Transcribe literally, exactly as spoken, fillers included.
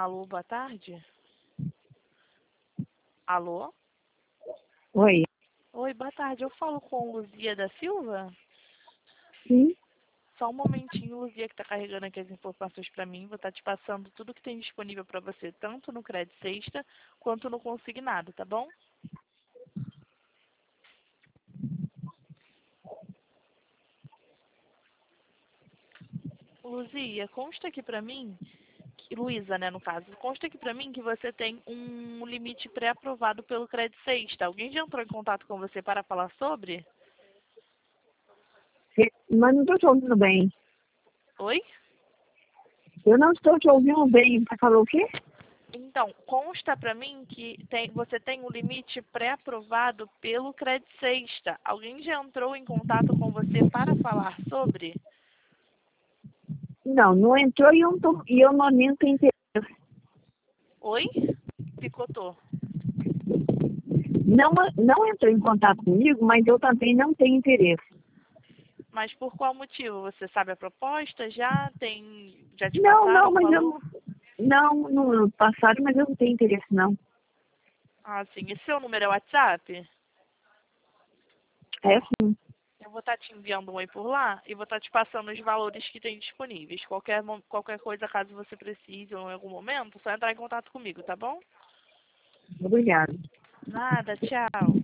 Alô, boa tarde. Alô? Oi. Oi, boa tarde. Eu falo com Luzia da Silva? Sim. Só um momentinho, Luzia, que está carregando aqui as informações para mim. Vou estar te passando tudo que tem disponível para você, tanto no Crédito Sexta quanto no Consignado, tá bom? Luzia, consta aqui para mim, que, Luísa, né, no caso, consta aqui para mim que você tem um limite pré-aprovado pelo Crédito Sexta. Alguém já entrou em contato com você para falar sobre? Cê- Mas não estou te ouvindo bem. Oi? Eu não estou te ouvindo bem. Você falou o quê? Então, consta para mim que tem, você tem um limite pré-aprovado pelo Crédito Sexta. Alguém já entrou em contato com você para falar sobre? Não, não entrou e eu não, tô, e eu não nem tenho interesse. Oi? Picotou. Não, não entrou em contato comigo, mas eu também não tenho interesse. Mas por qual motivo? Você sabe a proposta? Já tem, já te Não, passaram não, o mas eu valor? não. Não, no passado, mas eu não tenho interesse, não. Ah, sim. E seu número é WhatsApp? É sim. Eu vou estar te enviando um oi por lá e vou estar te passando os valores que tem disponíveis. Qualquer, mo- qualquer coisa, caso você precise ou em algum momento, só entrar em contato comigo, tá bom? Obrigada. Nada, tchau.